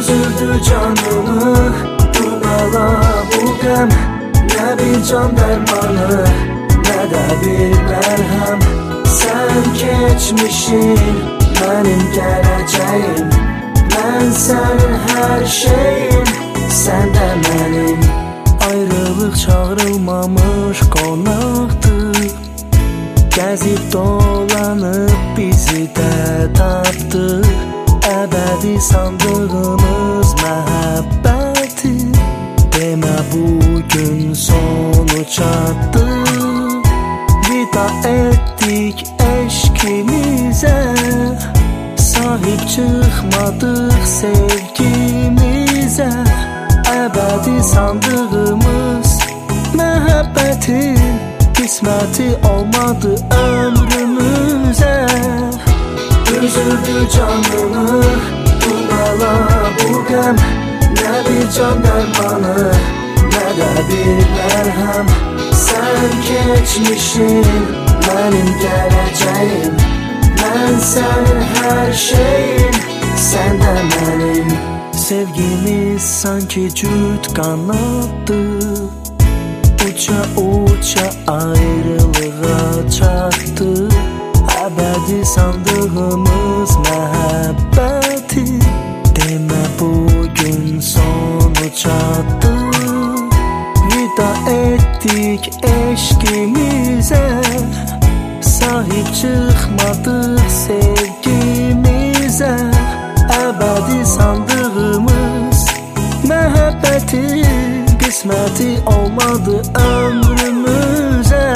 Üzüldü canımı bu bela bu qəm. Nə bir can dərmanı, nə də bir mərhəm. Sən keçmişin, mənim gələcəyim. Mən sənin hər şeyim, sən də mənim. Ayrılıq çağrılmamış qonaqdır. Gəzib dolanıb bizi də tapdı. Əbədi sandığımız məhəbbəti. Demə bugün sonu çatdı. Vida etdik eşkimizə. Sahib çıxmadıq sevgimizə. Əbədi sandığımız məhəbbətin qisməti olmadı ömrümüzə. Üzüldü canımı bu bela bu qəm. Nə bir can dərmanı, nə də bir mərhəm. Sən keçmişin, mənim gələcəyim. Mən sənin hər şeyim, sən də mənim. Sevgimiz sanki cüt qanaddır. Uça uça ayrılığa çatdı. Əbədi sandığımız məhəbbəti. Demə bugün sonu çatdı. Vida etdik eşkimizə. Sahib çıxmadıq sevgimizə. Əbədi sandığımız məhəbbətin qisməti olmadı ömrümüzə.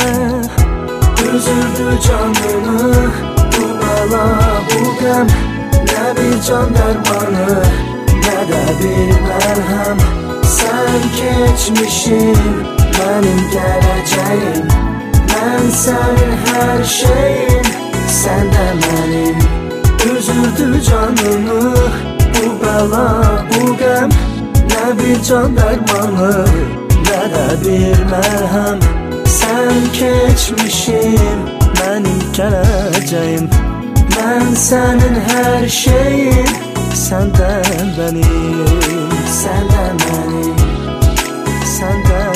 Üzüldü canımı bu bela bu qəm. Nə bir can dərmanı, nə də bir mərhəm. Sən keçmişin, mənim gələcəyim. Mən sənin hər şeyim, sən də mənim. Üzüldü canımı bu bela bu qəm. Nə bir can dərmanı, nə də bir mərhəm. Sən keçmişim, mənim gələcəyim. Mən sənin hər şeyim, sən də mənim. Sən də mənim, sən də